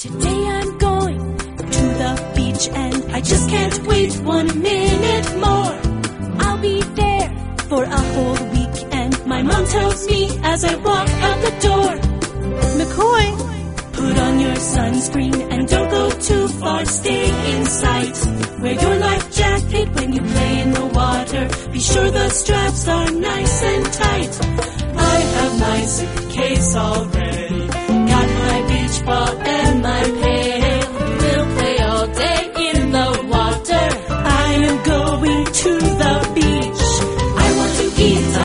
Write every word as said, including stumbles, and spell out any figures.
Today I'm going to the beach and I just can't wait one minute more. I'll be there for a whole week and my mom tells me as I walk out the door, McCoy, put on your sunscreen and don't go too far, stay in sight. Wear your life jacket when you play in the water, be sure the straps are nice and tight. I have my suitcase all ready.